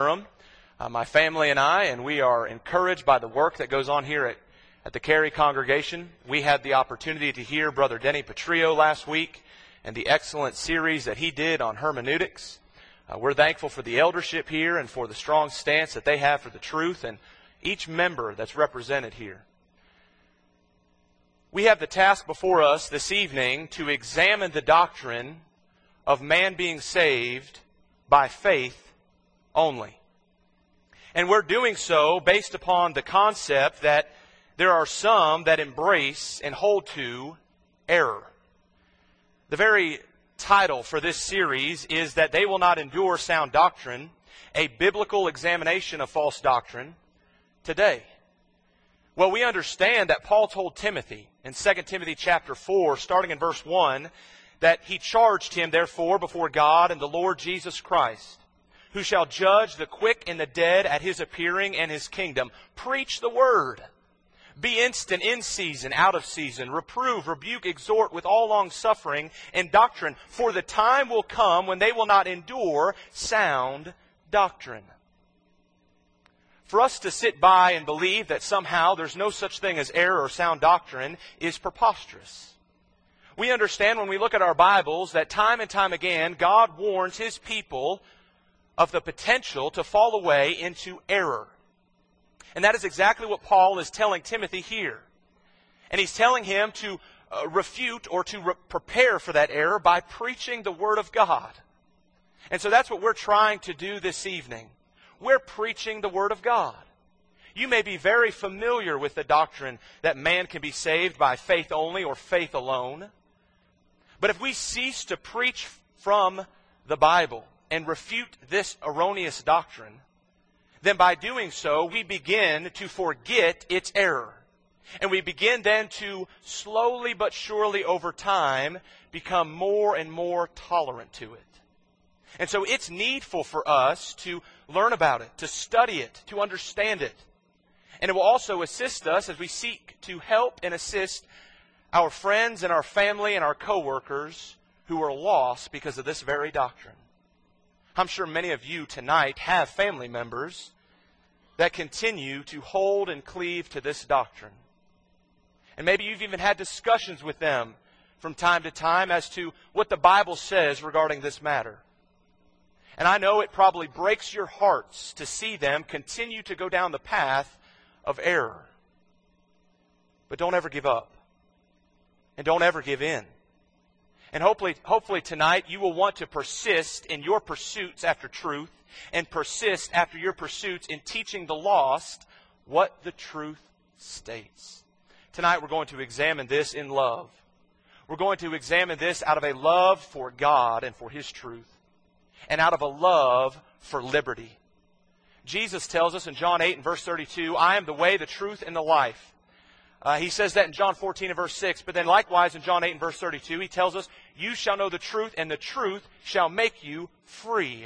My family and I, and we are encouraged by the work that goes on here at the Cary congregation. We had the opportunity to hear Brother Denny Petrillo last week and the excellent series that he did on hermeneutics. We're thankful for the eldership here and for the strong stance that they have for the truth and each member that's represented here. We have the task before us this evening to examine the doctrine of man being saved by faith only. And we're doing so based upon the concept that there are some that embrace and hold to error. The very title for this series is that they will not endure sound doctrine, a biblical examination of false doctrine today. Well, we understand that Paul told Timothy in 2 Timothy chapter 4, starting in verse 1, that he charged him, therefore, before God and the Lord Jesus Christ, who shall judge the quick and the dead at His appearing and His kingdom. Preach the word. Be instant in season, out of season. Reprove, rebuke, exhort with all longsuffering and doctrine. For the time will come when they will not endure sound doctrine. For us to sit by and believe that somehow there's no such thing as error or sound doctrine is preposterous. We understand when we look at our Bibles that time and time again God warns His people of the potential to fall away into error. And that is exactly what Paul is telling Timothy here. And he's telling him to refute or to prepare for that error by preaching the Word of God. And so that's what we're trying to do this evening. We're preaching the Word of God. You may be very familiar with the doctrine that man can be saved by faith only or faith alone. But if we cease to preach from the Bible and refute this erroneous doctrine, then by doing so, we begin to forget its error. And we begin then to slowly but surely over time become more and more tolerant to it. And so it's needful for us to learn about it, to study it, to understand it. And it will also assist us as we seek to help and assist our friends and our family and our coworkers who are lost because of this very doctrine. I'm sure many of you tonight have family members that continue to hold and cleave to this doctrine. And maybe you've even had discussions with them from time to time as to what the Bible says regarding this matter. And I know it probably breaks your hearts to see them continue to go down the path of error. But don't ever give up. And don't ever give in. And hopefully tonight you will want to persist in your pursuits after truth and persist after your pursuits in teaching the lost what the truth states. Tonight we're going to examine this in love. We're going to examine this out of a love for God and for His truth and out of a love for liberty. Jesus tells us in John 8 and verse 32, I am the way, the truth, and the life. He says that in John 14 and verse 6. But then likewise in John 8 and verse 32, He tells us, you shall know the truth, and the truth shall make you free.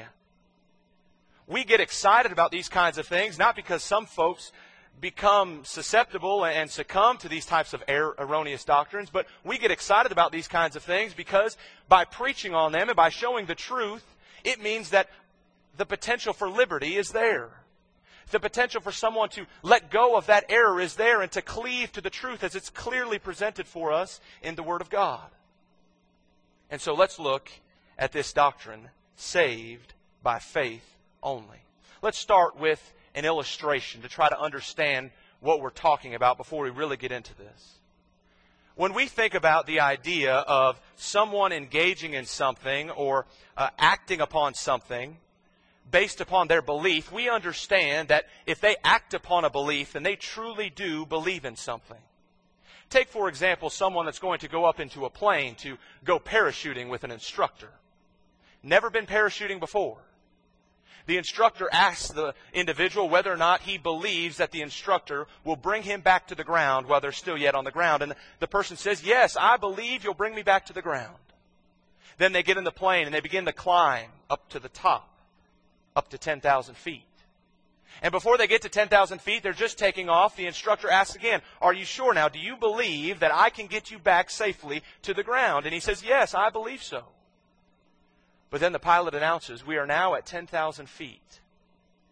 We get excited about these kinds of things, not because some folks become susceptible and succumb to these types of erroneous doctrines, but we get excited about these kinds of things because by preaching on them and by showing the truth, it means that the potential for liberty is there. The potential for someone to let go of that error is there and to cleave to the truth as it's clearly presented for us in the Word of God. And so let's look at this doctrine, saved by faith only. Let's start with an illustration to try to understand what we're talking about before we really get into this. When we think about the idea of someone engaging in something or acting upon something based upon their belief, we understand that if they act upon a belief, then they truly do believe in something. Take, for example, someone that's going to go up into a plane to go parachuting with an instructor. Never been parachuting before. The instructor asks the individual whether or not he believes that the instructor will bring him back to the ground while they're still yet on the ground. And the person says, yes, I believe you'll bring me back to the ground. Then they get in the plane and they begin to climb up to the top, up to 10,000 feet. And before they get to 10,000 feet, they're just taking off. The instructor asks again, are you sure now? Do you believe that I can get you back safely to the ground? And he says, yes, I believe so. But then the pilot announces, we are now at 10,000 feet.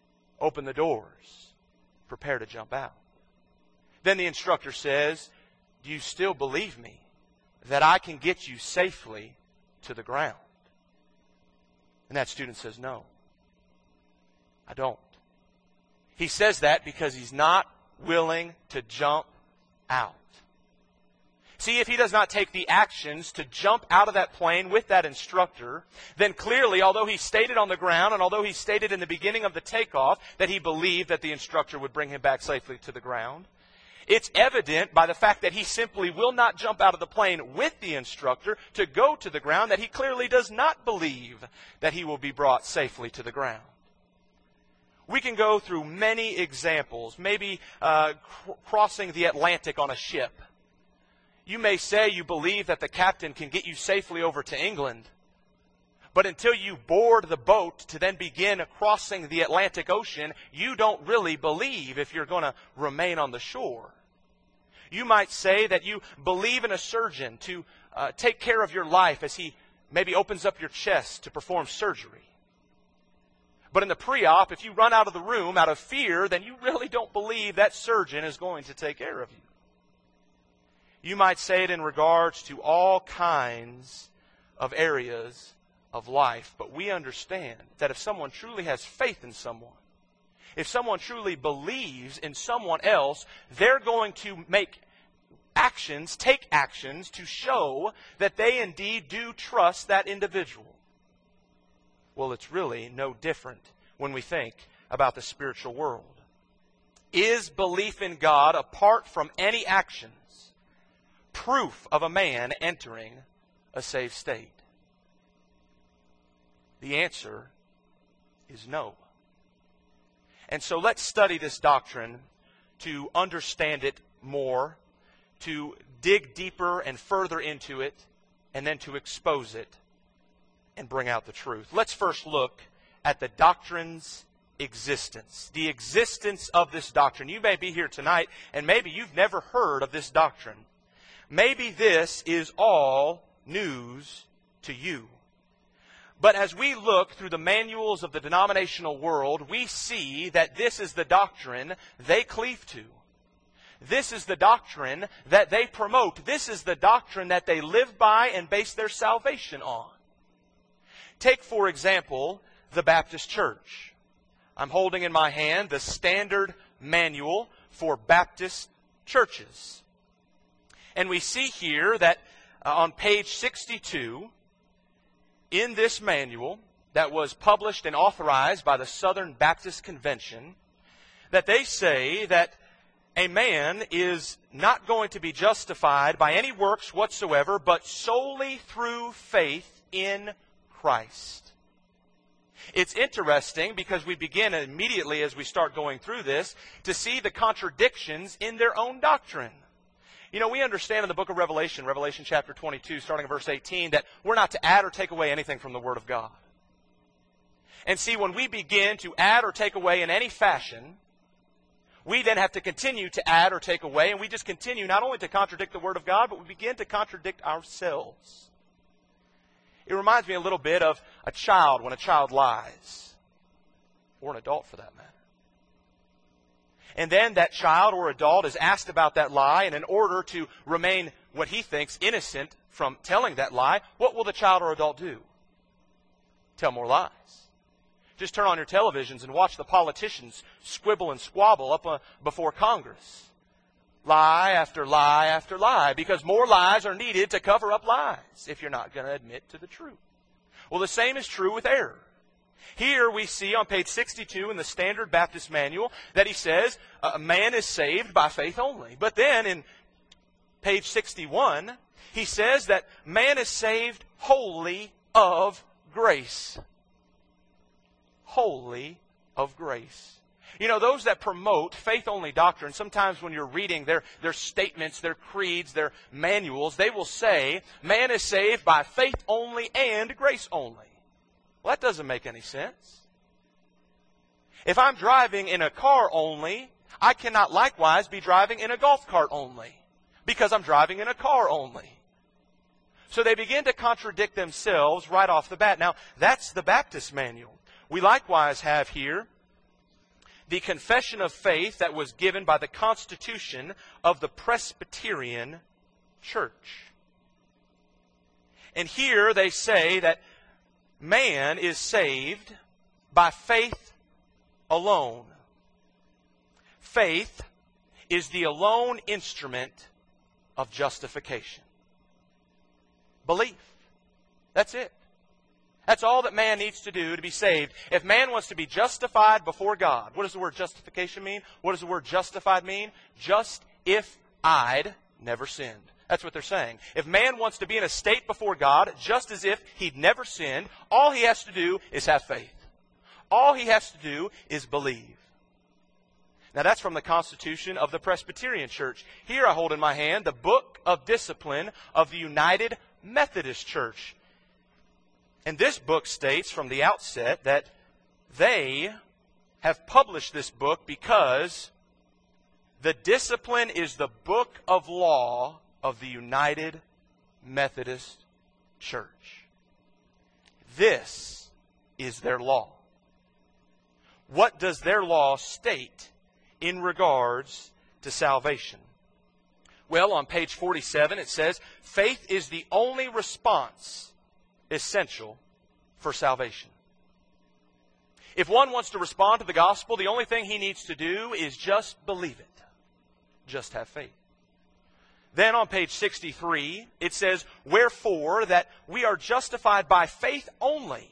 Open the doors. Prepare to jump out. Then the instructor says, do you still believe me that I can get you safely to the ground? And that student says, no, I don't. He says that because he's not willing to jump out. See, if he does not take the actions to jump out of that plane with that instructor, then clearly, although he stated on the ground and although he stated in the beginning of the takeoff that he believed that the instructor would bring him back safely to the ground, it's evident by the fact that he simply will not jump out of the plane with the instructor to go to the ground that he clearly does not believe that he will be brought safely to the ground. We can go through many examples, maybe crossing the Atlantic on a ship. You may say you believe that the captain can get you safely over to England, but until you board the boat to then begin crossing the Atlantic Ocean, you don't really believe if you're going to remain on the shore. You might say that you believe in a surgeon to take care of your life as he maybe opens up your chest to perform surgery. But in the pre-op, if you run out of the room out of fear, then you really don't believe that surgeon is going to take care of you. You might say it in regards to all kinds of areas of life, but we understand that if someone truly has faith in someone, if someone truly believes in someone else, they're going to make actions, take actions to show that they indeed do trust that individual. Well, it's really no different when we think about the spiritual world. Is belief in God, apart from any actions, proof of a man entering a saved state? The answer is no. And so let's study this doctrine to understand it more, to dig deeper and further into it, and then to expose it and bring out the truth. Let's first look at the doctrine's existence. The existence of this doctrine. You may be here tonight and maybe you've never heard of this doctrine. Maybe this is all news to you. But as we look through the manuals of the denominational world, we see that this is the doctrine they cleave to. This is the doctrine that they promote. This is the doctrine that they live by and base their salvation on. Take, for example, the Baptist Church. I'm holding in my hand the Standard Manual for Baptist Churches. And we see here that on page 62, in this manual that was published and authorized by the Southern Baptist Convention, that they say that a man is not going to be justified by any works whatsoever, but solely through faith in Christ. It's interesting because we begin immediately as we start going through this to see the contradictions in their own doctrine. You know, we understand in the book of Revelation, Revelation chapter 22, starting in verse 18, that we're not to add or take away anything from the Word of God. And see, when we begin to add or take away in any fashion, we then have to continue to add or take away, and we just continue not only to contradict the Word of God, but we begin to contradict ourselves. It reminds me a little bit of a child when a child lies, or an adult for that matter. And then that child or adult is asked about that lie, and in order to remain what he thinks innocent from telling that lie, what will the child or adult do? Tell more lies. Just turn on your televisions and watch the politicians squibble and squabble up before Congress. Lie after lie after lie, because more lies are needed to cover up lies if you're not going to admit to the truth. Well, the same is true with error. Here we see on page 62 in the Standard Baptist Manual that he says a man is saved by faith only. But then in page 61, he says that man is saved wholly of grace. Wholly of grace. You know, those that promote faith-only doctrine, sometimes when you're reading their statements, their creeds, their manuals, they will say, man is saved by faith only and grace only. Well, that doesn't make any sense. If I'm driving in a car only, I cannot likewise be driving in a golf cart only, because I'm driving in a car only. So they begin to contradict themselves right off the bat. Now, that's the Baptist manual. We likewise have here the confession of faith that was given by the Constitution of the Presbyterian Church. And here they say that man is saved by faith alone. Faith is the alone instrument of justification. Belief. That's it. That's all that man needs to do to be saved. If man wants to be justified before God, what does the word justification mean? What does the word justified mean? Just if I'd never sinned. That's what they're saying. If man wants to be in a state before God, just as if he'd never sinned, all he has to do is have faith. All he has to do is believe. Now that's from the Constitution of the Presbyterian Church. Here I hold in my hand the Book of Discipline of the United Methodist Church. And this book states from the outset that they have published this book because the discipline is the book of law of the United Methodist Church. This is their law. What does their law state in regards to salvation? Well, on page 47 it says, faith is the only response essential for salvation. If one wants to respond to the gospel, the only thing he needs to do is just believe it. Just have faith. Then on page 63, it says, wherefore that we are justified by faith only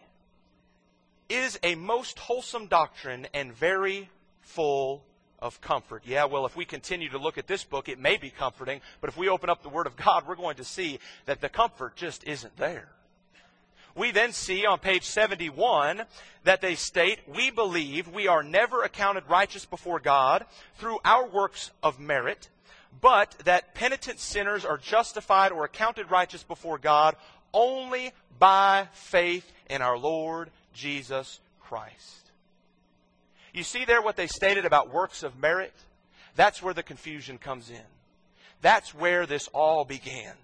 is a most wholesome doctrine and very full of comfort. Yeah, well, if we continue to look at this book, it may be comforting, but if we open up the Word of God, we're going to see that the comfort just isn't there. We then see on page 71 that they state, we believe we are never accounted righteous before God through our works of merit, but that penitent sinners are justified or accounted righteous before God only by faith in our Lord Jesus Christ. You see there what they stated about works of merit? That's where the confusion comes in. That's where this all began.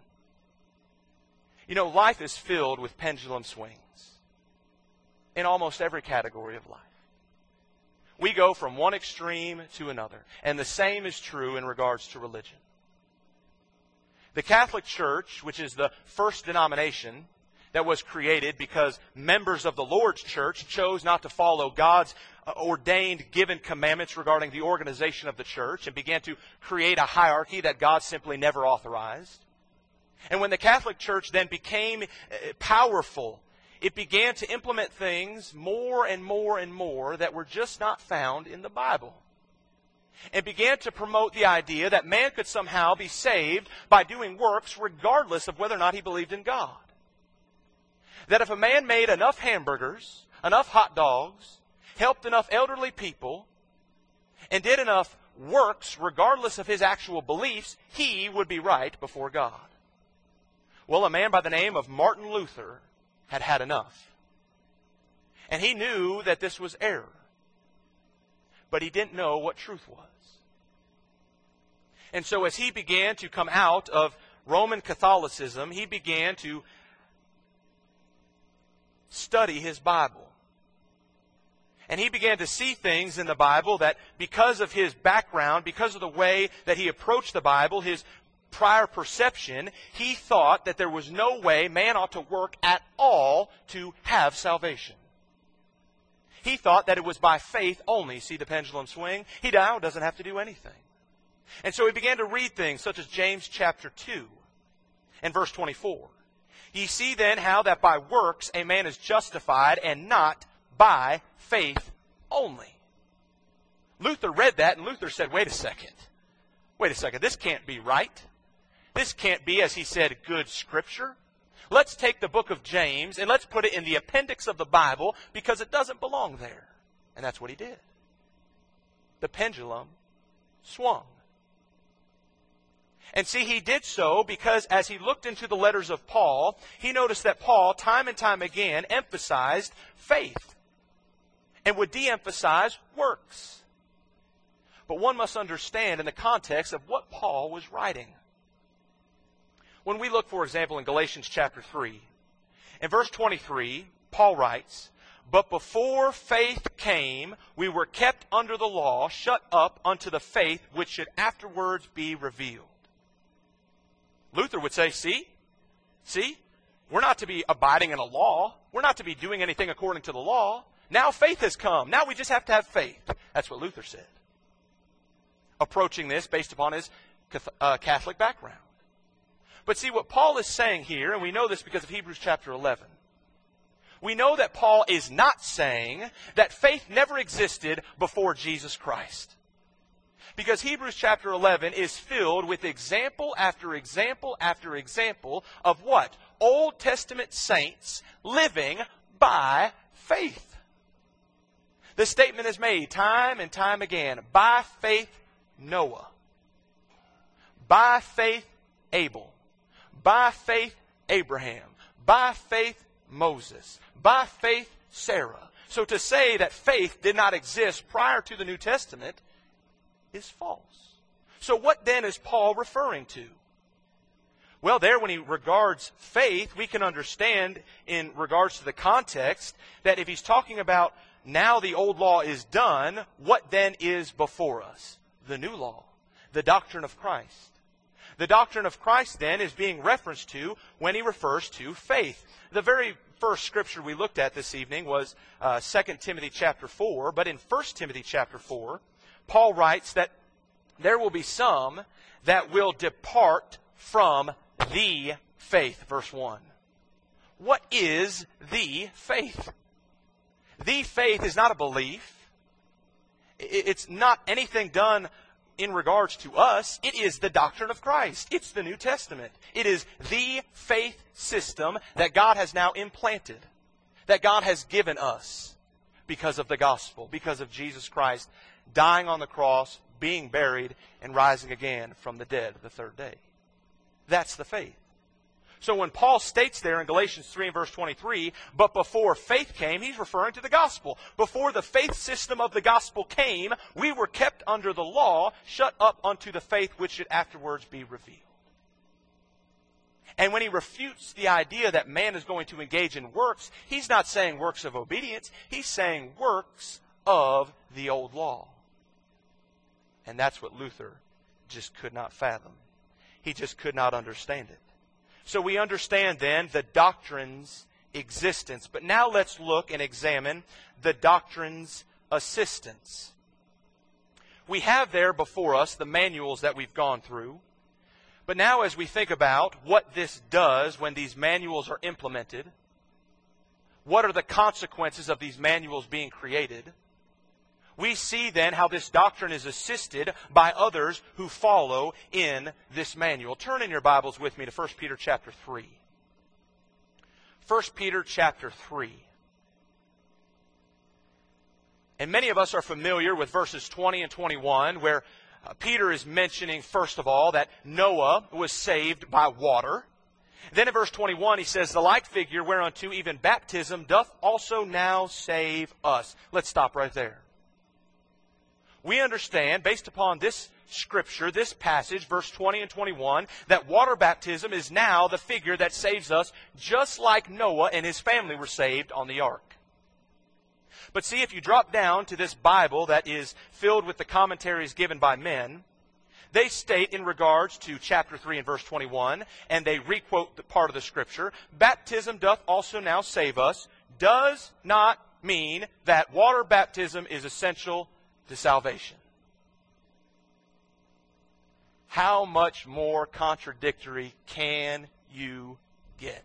You know, life is filled with pendulum swings in almost every category of life. We go from one extreme to another, and the same is true in regards to religion. The Catholic Church, which is the first denomination that was created because members of the Lord's Church chose not to follow God's ordained, given commandments regarding the organization of the church and began to create a hierarchy that God simply never authorized. And when the Catholic Church then became powerful, it began to implement things more and more and more that were just not found in the Bible. And began to promote the idea that man could somehow be saved by doing works regardless of whether or not he believed in God. That if a man made enough hamburgers, enough hot dogs, helped enough elderly people, and did enough works regardless of his actual beliefs, he would be right before God. Well, a man by the name of Martin Luther had had enough. And he knew that this was error. But he didn't know what truth was. And so as he began to come out of Roman Catholicism, he began to study his Bible. And he began to see things in the Bible that because of his background, because of the way that he approached the Bible, his prior perception, he thought that there was no way man ought to work at all to have salvation. He thought that it was by faith only. See the pendulum swing? He now doesn't have to do anything. And so he began to read things such as James chapter 2 and verse 24. Ye see then how that by works a man is justified and not by faith only. Luther read that and Luther said, wait a second, this can't be right. This can't be, as he said, good Scripture. Let's take the book of James and let's put it in the appendix of the Bible because it doesn't belong there. And that's what he did. The pendulum swung. And see, he did so because as he looked into the letters of Paul, he noticed that Paul, time and time again, emphasized faith and would de-emphasize works. But one must understand in the context of what Paul was writing. When we look, for example, in Galatians chapter 3, in verse 23, Paul writes, But before faith came, we were kept under the law, shut up unto the faith which should afterwards be revealed. Luther would say, see, we're not to be abiding in a law. We're not to be doing anything according to the law. Now faith has come. Now we just have to have faith. That's what Luther said, approaching this based upon his Catholic background. But see, what Paul is saying here, and we know this because of Hebrews chapter 11, we know that Paul is not saying that faith never existed before Jesus Christ. Because Hebrews chapter 11 is filled with example after example after example of what? Old Testament saints living by faith. The statement is made time and time again. By faith, Noah. By faith, Abel. By faith, Abraham. By faith, Moses. By faith, Sarah. So to say that faith did not exist prior to the New Testament is false. So what then is Paul referring to? Well, there when he regards faith, we can understand in regards to the context that if he's talking about now the old law is done, what then is before us? The new law, the doctrine of Christ. The doctrine of Christ then is being referenced to when he refers to faith. The very first scripture we looked at this evening was 2 Timothy chapter 4. But in 1 Timothy chapter 4, Paul writes that there will be some that will depart from the faith. Verse 1. What is the faith? The faith is not a belief. It's not anything done in regards to us. It is the doctrine of Christ. It's the New Testament. It is the faith system that God has now implanted, that God has given us because of the gospel, because of Jesus Christ dying on the cross, being buried, and rising again from the dead the third day. That's the faith. So when Paul states there in Galatians 3 and verse 23, but before faith came, he's referring to the gospel. Before the faith system of the gospel came, we were kept under the law, shut up unto the faith which should afterwards be revealed. And when he refutes the idea that man is going to engage in works, he's not saying works of obedience, he's saying works of the old law. And that's what Luther just could not fathom. He just could not understand it. So we understand then the doctrine's existence. But now let's look and examine the doctrine's assistance. We have there before us the manuals that we've gone through. But now as we think about what this does when these manuals are implemented, what are the consequences of these manuals being created, we see then how this doctrine is assisted by others who follow in this manual. Turn in your Bibles with me to 1 Peter chapter 3. 1 Peter chapter 3. And many of us are familiar with verses 20 and 21, where Peter is mentioning, first of all, that Noah was saved by water. Then in verse 21 he says, the like figure whereunto even baptism doth also now save us. Let's stop right there. We understand, based upon this scripture, this passage, verse 20 and 21, that water baptism is now the figure that saves us, just like Noah and his family were saved on the ark. But see, if you drop down to this Bible that is filled with the commentaries given by men, they state in regards to chapter 3 and verse 21, and they requote the part of the scripture, baptism doth also now save us, does not mean that water baptism is essential to salvation. How much more contradictory can you get?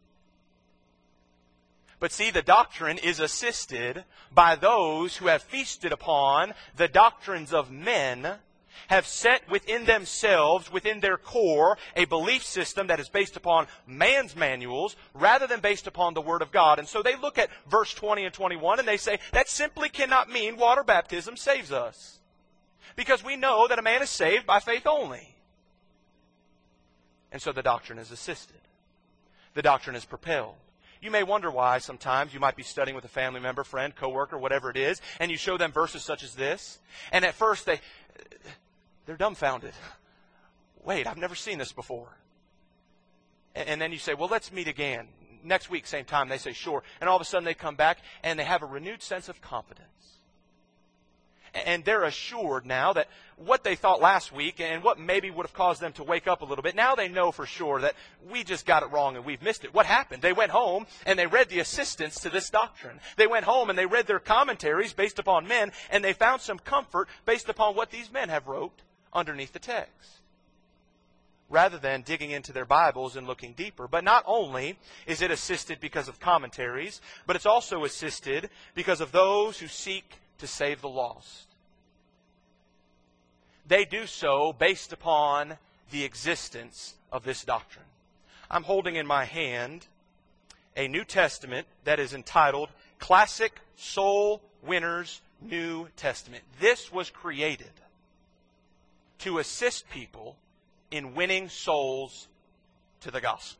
But see, the doctrine is assisted by those who have feasted upon the doctrines of men, have set within themselves, within their core, a belief system that is based upon man's manuals rather than based upon the Word of God. And so they look at verse 20 and 21 and they say, that simply cannot mean water baptism saves us. Because we know that a man is saved by faith only. And so the doctrine is assisted. The doctrine is propelled. You may wonder why sometimes you might be studying with a family member, friend, coworker, whatever it is, and you show them verses such as this, and at first they're dumbfounded. Wait, I've never seen this before. And then you say, well, let's meet again. next week, same time. They say, sure. And all of a sudden they come back and they have a renewed sense of confidence. And they're assured now that what they thought last week and what maybe would have caused them to wake up a little bit, now they know for sure that we just got it wrong and we've missed it. What happened? They went home and they read the assistants to this doctrine. They went home and they read their commentaries based upon men, and they found some comfort based upon what these men have wrote underneath the text, rather than digging into their Bibles and looking deeper. But not only is it assisted because of commentaries, but it's also assisted because of those who seek to save the lost. They do so based upon the existence of this doctrine. I'm holding in my hand a New Testament that is entitled Classic Soul Winners New Testament. This was created to assist people in winning souls to the gospel.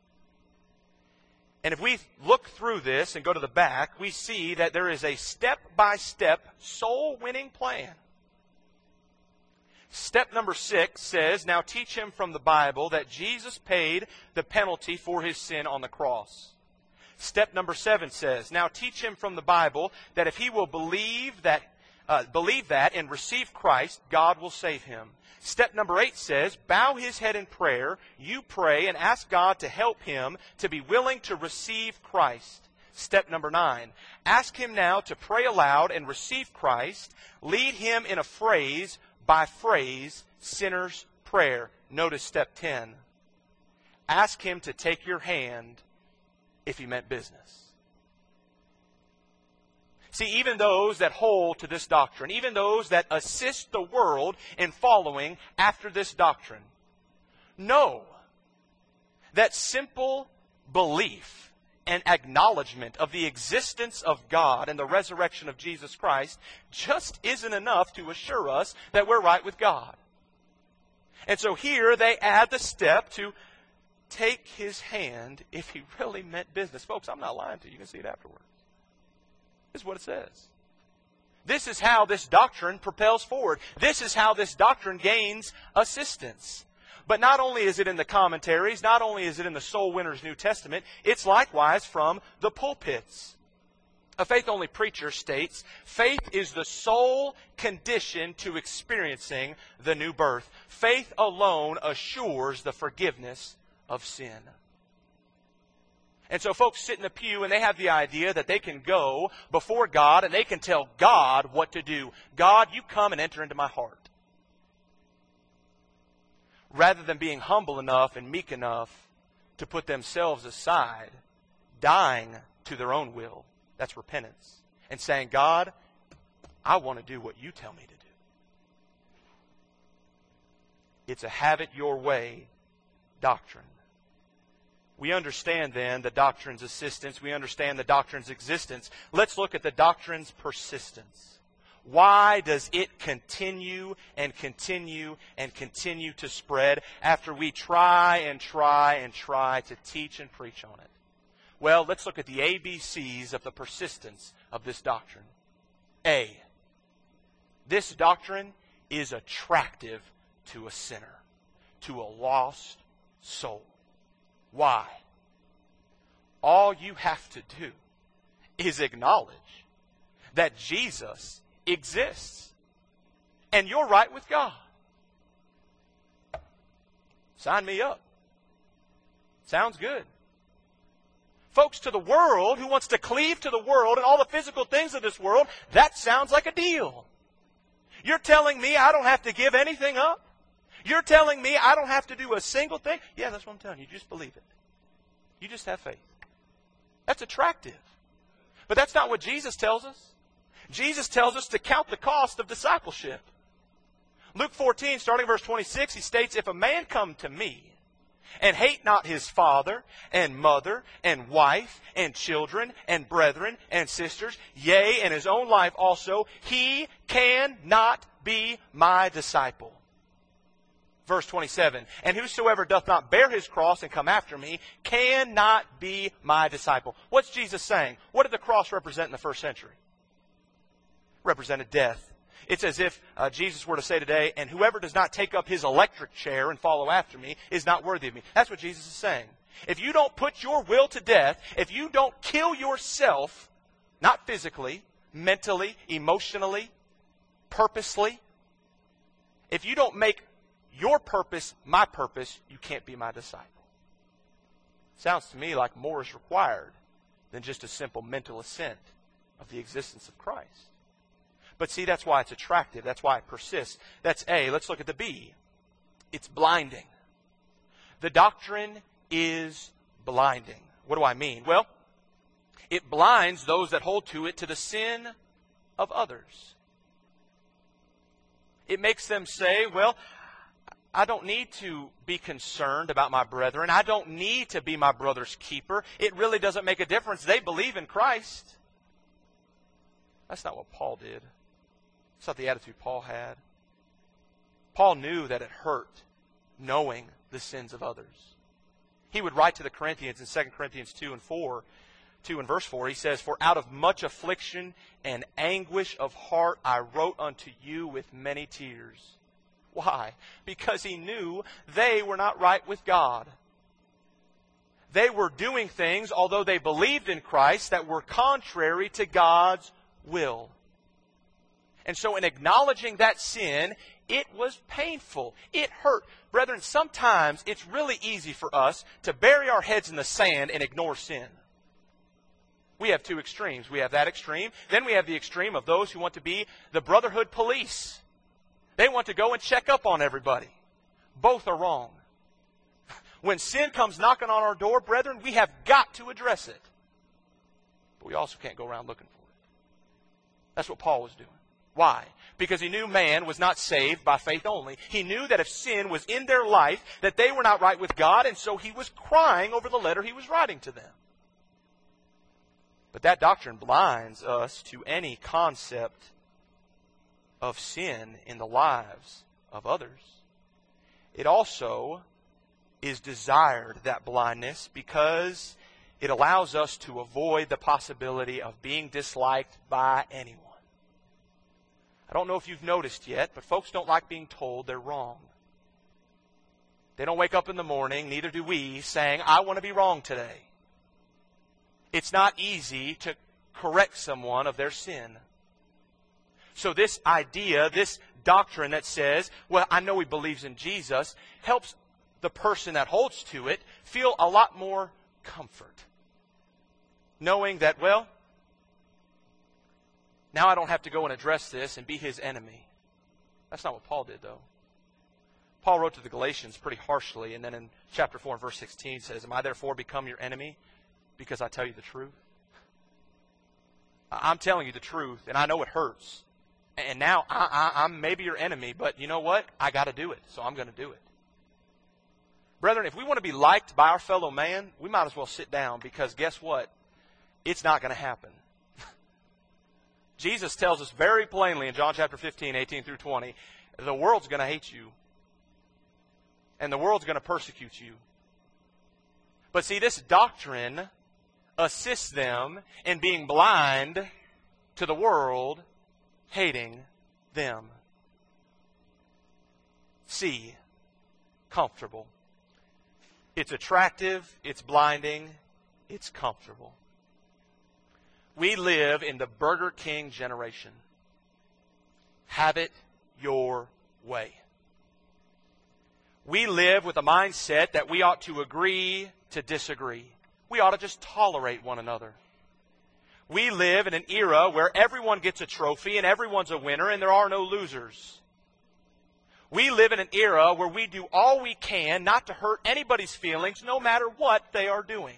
And if we look through this and go to the back, we see that there is a step-by-step soul-winning plan. Step number 6 says, now teach him from the Bible that Jesus paid the penalty for his sin on the cross. Step number 7 says, now teach him from the Bible that if he will believe that and receive Christ, God will save him. Step number 8 says, bow his head in prayer, you pray and ask God to help him to be willing to receive Christ. Step number 9, ask him now to pray aloud and receive Christ. Lead him in a phrase by phrase sinner's prayer. Notice step 10, ask him to take your hand if he meant business. See, even those that hold to this doctrine, even those that assist the world in following after this doctrine, know that simple belief and acknowledgement of the existence of God and the resurrection of Jesus Christ just isn't enough to assure us that we're right with God. And so here they add the step to take his hand if he really meant business. Folks, I'm not lying to you. You can see it afterwards. This is what it says. This is how this doctrine propels forward. This is how this doctrine gains assistance. But not only is it in the commentaries, not only is it in the Soul Winners New Testament, it's likewise from the pulpits. A faith-only preacher states, faith is the sole condition to experiencing the new birth. Faith alone assures the forgiveness of sin. And so folks sit in the pew and they have the idea that they can go before God and they can tell God what to do. God, you come and enter into my heart. Rather than being humble enough and meek enough to put themselves aside, dying to their own will. That's repentance. And saying, God, I want to do what you tell me to do. It's a have it your way doctrine. We understand then the doctrine's assistance. We understand the doctrine's existence. Let's look at the doctrine's persistence. Why does it continue and continue and continue to spread after we try and try and try to teach and preach on it? Well, let's look at the ABCs of the persistence of this doctrine. A, this doctrine is attractive to a sinner, to a lost soul. Why? All you have to do is acknowledge that Jesus exists and you're right with God. Sign me up. Sounds good. Folks, to the world who wants to cleave to the world and all the physical things of this world, that sounds like a deal. You're telling me I don't have to give anything up? You're telling me I don't have to do a single thing? Yeah, that's what I'm telling you. You just believe it. You just have faith. That's attractive. But that's not what Jesus tells us. Jesus tells us to count the cost of discipleship. Luke 14, starting verse 26, he states, if a man come to me and hate not his father and mother and wife and children and brethren and sisters, yea, and his own life also, he cannot be my disciple. Verse 27, and whosoever doth not bear his cross and come after me cannot be my disciple. What's Jesus saying? What did the cross represent in the first century? Represented death. It's as if Jesus were to say today, and whoever does not take up his electric chair and follow after me is not worthy of me. That's what Jesus is saying. if you don't put your will to death, if you don't kill yourself, not physically, mentally, emotionally, purposely, if you don't make your purpose my purpose, you can't be my disciple. Sounds to me like more is required than just a simple mental assent of the existence of Christ. But see, that's why it's attractive. That's why it persists. That's A. Let's look at the B. It's blinding. The doctrine is blinding. What do I mean? Well, it blinds those that hold to it to the sin of others. It makes them say, well, I don't need to be concerned about my brethren. I don't need to be my brother's keeper. It really doesn't make a difference. They believe in Christ. That's not what Paul did. That's not the attitude Paul had. Paul knew that it hurt knowing the sins of others. He would write to the Corinthians in 2 Corinthians 2 and verse 4, he says, "For out of much affliction and anguish of heart I wrote unto you with many tears." Why? Because he knew they were not right with God. They were doing things, although they believed in Christ, that were contrary to God's will. And so in acknowledging that sin, it was painful. It hurt. Brethren, sometimes it's really easy for us to bury our heads in the sand and ignore sin. We have two extremes. We have that extreme. Then we have the extreme of those who want to be the brotherhood police. They want to go and check up on everybody. Both are wrong. When sin comes knocking on our door, brethren, we have got to address it. But we also can't go around looking for it. That's what Paul was doing. Why? Because he knew man was not saved by faith only. He knew that if sin was in their life, that they were not right with God, and so he was crying over the letter he was writing to them. But that doctrine blinds us to any concept of sin in the lives of others. It also is desired, that blindness, because it allows us to avoid the possibility of being disliked by anyone. I don't know if you've noticed yet, but folks don't like being told they're wrong. They don't wake up in the morning, neither do we, saying, "I want to be wrong today." It's not easy to correct someone of their sin. So this idea, this doctrine that says, well, I know he believes in Jesus, helps the person that holds to it feel a lot more comfort. Knowing that, well, now I don't have to go and address this and be his enemy. That's not what Paul did, though. Paul wrote to the Galatians pretty harshly, and then in chapter 4 and verse 16 says, "Am I therefore become your enemy because I tell you the truth?" I'm telling you the truth, and I know it hurts. And now I'm maybe your enemy, but you know what? I got to do it, so I'm going to do it. Brethren, if we want to be liked by our fellow man, we might as well sit down, because guess what? It's not going to happen. Jesus tells us very plainly in John chapter 15, 18 through 20, the world's going to hate you. And the world's going to persecute you. But see, this doctrine assists them in being blind to the world hating them. C, comfortable. It's attractive, it's blinding, it's comfortable. We live in the Burger King generation. Have it your way. We live with a mindset that we ought to agree to disagree. We ought to just tolerate one another. We live in an era where everyone gets a trophy and everyone's a winner and there are no losers. We live in an era where we do all we can not to hurt anybody's feelings, no matter what they are doing.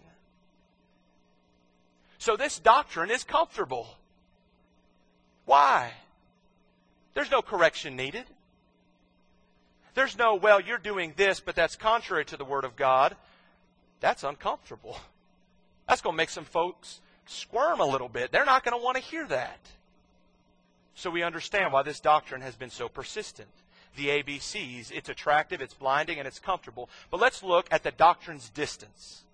So this doctrine is comfortable. Why? There's no correction needed. There's no, well, you're doing this, but that's contrary to the Word of God. That's uncomfortable. That's going to make some folks squirm a little bit. They're not going to want to hear that. So we understand why this doctrine has been so persistent. The ABCs, it's attractive, it's blinding, and it's comfortable. But let's look at the doctrine's distance.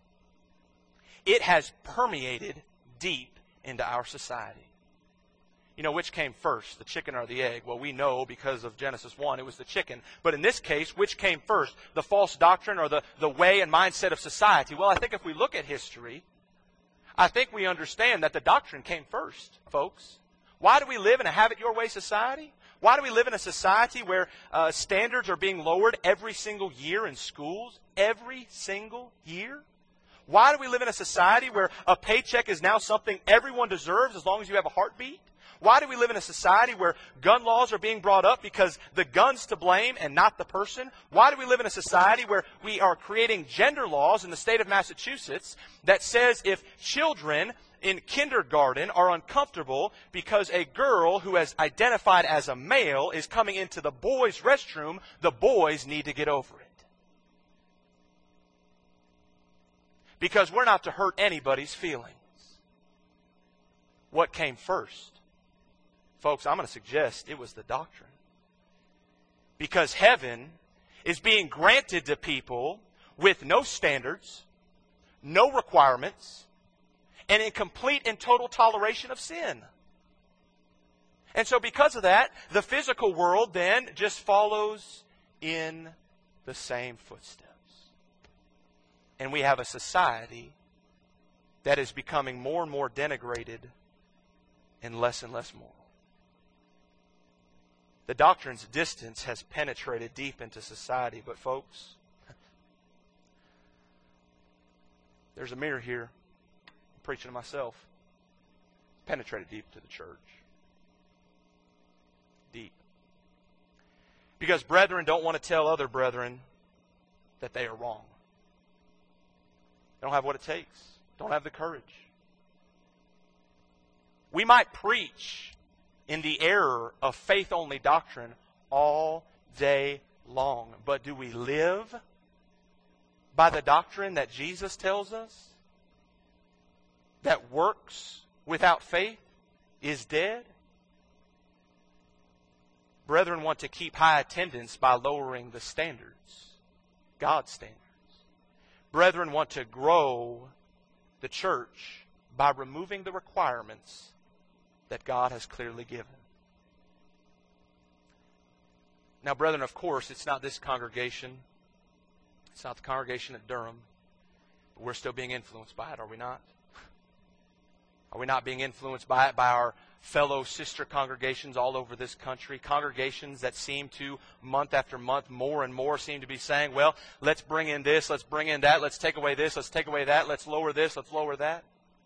It has permeated deep into our society. which came first, the chicken or the egg? Well, we know because of Genesis 1, it was the chicken. But in this case, which came first, the false doctrine or the way and mindset of society? Well, I think if we look at history, I think we understand that the doctrine came first, folks. Why do we live in a have-it-your-way society? Why do we live in a society where standards are being lowered every single year in schools? Every single year? Why do we live in a society where a paycheck is now something everyone deserves as long as you have a heartbeat? Why do we live in a society where gun laws are being brought up because the gun's to blame and not the person? Why do we live in a society where we are creating gender laws in the state of Massachusetts that says if children in kindergarten are uncomfortable because a girl who has identified as a male is coming into the boys' restroom, the boys need to get over it? Because we're not to hurt anybody's feelings. What came first? Folks, I'm going to suggest it was the doctrine. Because heaven is being granted to people with no standards, no requirements, and in complete and total toleration of sin. And so because of that, the physical world then just follows in the same footsteps. And we have a society that is becoming more and more denigrated and less moral. The doctrine's distance has penetrated deep into society, but folks, there's a mirror here. I'm preaching to myself. It's penetrated deep to the church. Deep. Because brethren don't want to tell other brethren that they are wrong. They don't have what it takes. Don't have the courage. We might preach in the error of faith-only doctrine all day long. But do we live by the doctrine that Jesus tells us? That works without faith is dead? Brethren want to keep high attendance by lowering the standards, God's standards. Brethren want to grow the church by removing the requirements that God has clearly given. Now, brethren, of course, it's not this congregation. It's not the congregation at Durham. But we're still being influenced by it, are we not? Are we not being influenced by it by our fellow sister congregations all over this country? Congregations that seem to, month after month, more and more seem to be saying, well, let's bring in this, let's bring in that, let's take away this, let's take away that, let's lower this, let's lower that.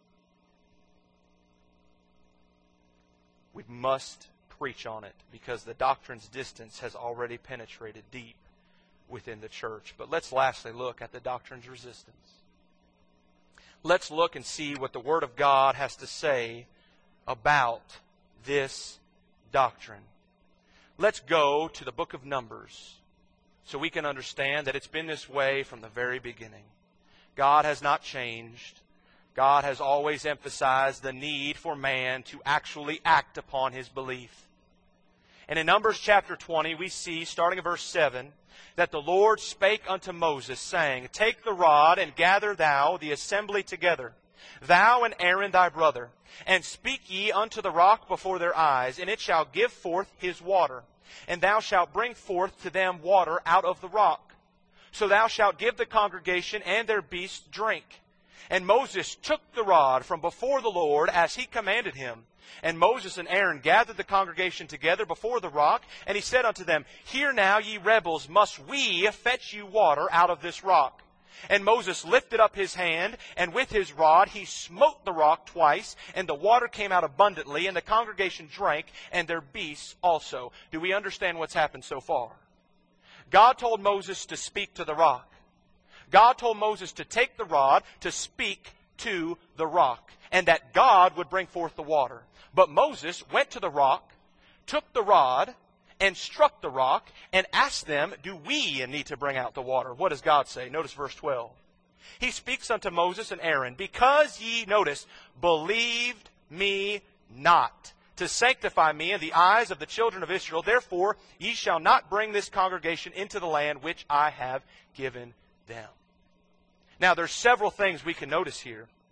We must preach on it because the doctrine's distance has already penetrated deep within the church. But let's lastly look at the doctrine's resistance. Let's look and see what the Word of God has to say about this doctrine. Let's go to the book of Numbers so we can understand that it's been this way from the very beginning. God has not changed. God has always emphasized the need for man to actually act upon his belief. And in Numbers chapter 20, we see, starting at verse 7, that the Lord spake unto Moses, saying, Take the rod, and gather thou the assembly together, thou and Aaron thy brother, and speak ye unto the rock before their eyes, and it shall give forth his water. And thou shalt bring forth to them water out of the rock. So thou shalt give the congregation and their beasts drink. And Moses took the rod from before the Lord as he commanded him. And Moses and Aaron gathered the congregation together before the rock, and he said unto them, Hear now, ye rebels, must we fetch you water out of this rock? And Moses lifted up his hand, and with his rod he smote the rock twice, and the water came out abundantly, and the congregation drank, and their beasts also. Do we understand what's happened so far? God told Moses to speak to the rock. God told Moses to take the rod to speak to the rock, and that God would bring forth the water. But Moses went to the rock, took the rod, and struck the rock, and asked them, Do we need to bring out the water? What does God say? Notice verse 12. He speaks unto Moses and Aaron, Because ye, notice, believed me not, to sanctify me in the eyes of the children of Israel, therefore ye shall not bring this congregation into the land which I have given them. Now, there's several things we can notice here.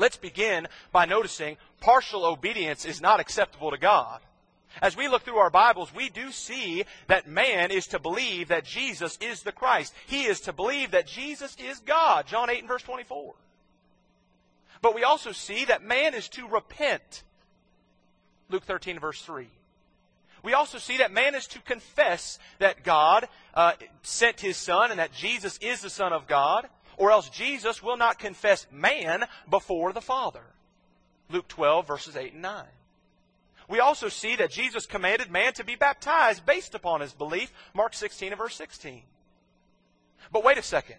Let's begin by noticing partial obedience is not acceptable to God. As we look through our Bibles, we do see that man is to believe that Jesus is the Christ. He is to believe that Jesus is God. John 8 and verse 24. But we also see that man is to repent. Luke 13 and verse 3. We also see that man is to confess that God sent His Son and that Jesus is the Son of God, or else Jesus will not confess man before the Father. Luke 12 verses 8 and 9. We also see that Jesus commanded man to be baptized based upon his belief. Mark 16 and verse 16. But wait a second.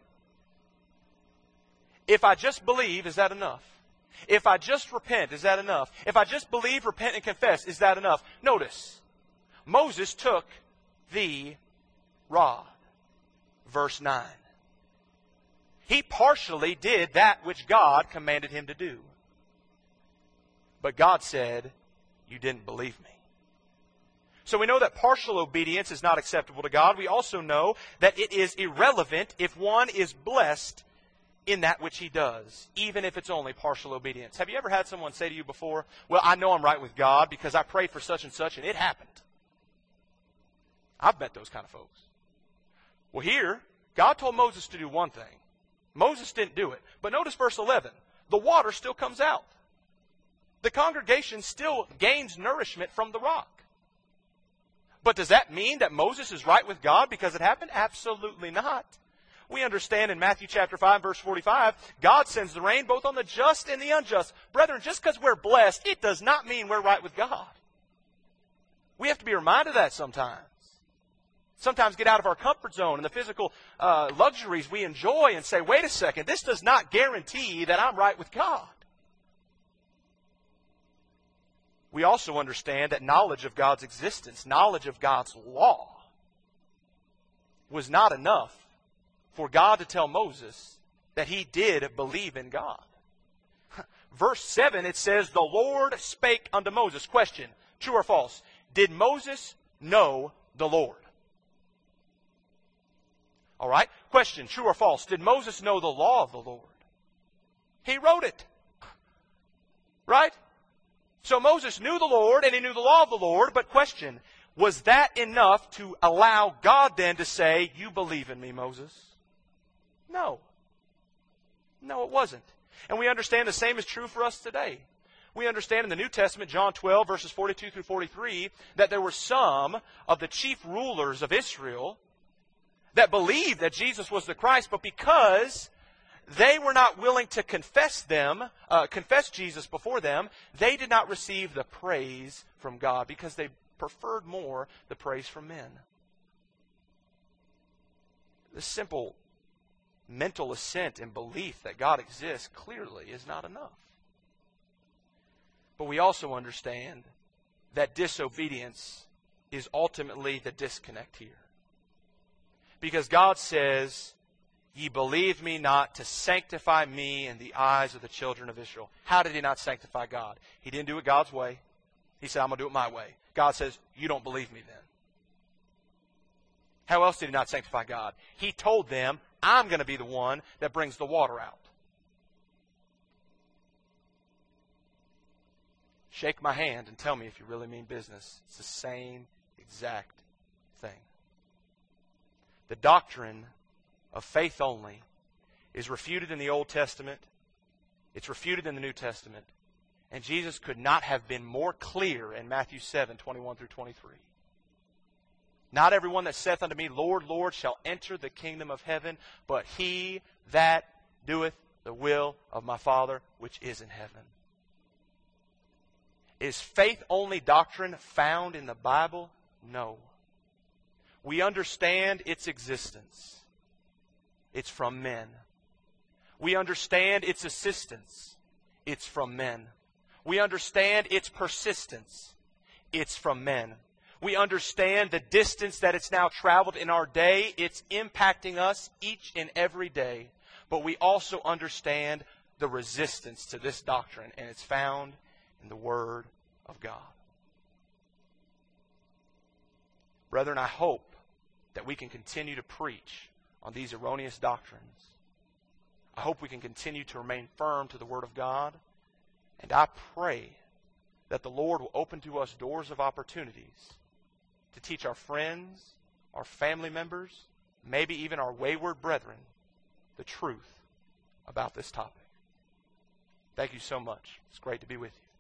If I just believe, is that enough? If I just repent, is that enough? If I just believe, repent, and confess, is that enough? Notice, Moses took the rod. Verse 9. He partially did that which God commanded him to do. But God said, you didn't believe me. So we know that partial obedience is not acceptable to God. We also know that it is irrelevant if one is blessed in that which he does, even if it's only partial obedience. Have you ever had someone say to you before, well, I know I'm right with God because I prayed for such and such and it happened? I've met those kind of folks. Well, here, God told Moses to do one thing. Moses didn't do it. But notice verse 11. The water still comes out. The congregation still gains nourishment from the rock. But does that mean that Moses is right with God because it happened? Absolutely not. We understand in Matthew chapter 5, verse 45, God sends the rain both on the just and the unjust. Brethren, just because we're blessed, it does not mean we're right with God. We have to be reminded of that sometimes. Sometimes get out of our comfort zone and the physical luxuries we enjoy and say, wait a second, this does not guarantee that I'm right with God. We also understand that knowledge of God's existence, knowledge of God's law, was not enough for God to tell Moses that he did believe in God. Verse 7, it says, the Lord spake unto Moses. Question, true or false? Did Moses know the Lord? All right. Question, true or false? Did Moses know the law of the Lord? He wrote it. Right? So Moses knew the Lord and he knew the law of the Lord, but question, was that enough to allow God then to say, you believe in me, Moses? No. No, it wasn't. And we understand the same is true for us today. We understand in the New Testament, John 12, verses 42 through 43, that there were some of the chief rulers of Israel that believed that Jesus was the Christ, but because they were not willing to confess Jesus before them, they did not receive the praise from God because they preferred more the praise from men. The simple mental assent and belief that God exists clearly is not enough. But we also understand that disobedience is ultimately the disconnect here. Because God says, ye believe me not to sanctify me in the eyes of the children of Israel. How did he not sanctify God? He didn't do it God's way. He said, I'm going to do it my way. God says, you don't believe me then. How else did he not sanctify God? He told them, I'm going to be the one that brings the water out. Shake my hand and tell me if you really mean business. It's the same exact thing. The doctrine of faith only is refuted in the Old Testament. It's refuted in the New Testament. And Jesus could not have been more clear in Matthew 7, 21 through 23. Not everyone that saith unto me, Lord, Lord, shall enter the kingdom of heaven, but he that doeth the will of my Father which is in heaven. Is faith only doctrine found in the Bible? No. We understand its existence. It's from men. We understand its assistance. It's from men. We understand its persistence. It's from men. We understand the distance that it's now traveled in our day. It's impacting us each and every day. But we also understand the resistance to this doctrine, and it's found in the Word of God. Brethren, I hope that we can continue to preach on these erroneous doctrines. I hope we can continue to remain firm to the Word of God And I pray that the Lord will open to us doors of opportunities to teach our friends, our family members, maybe even our wayward brethren, the truth about this topic. Thank you so much. It's great to be with you.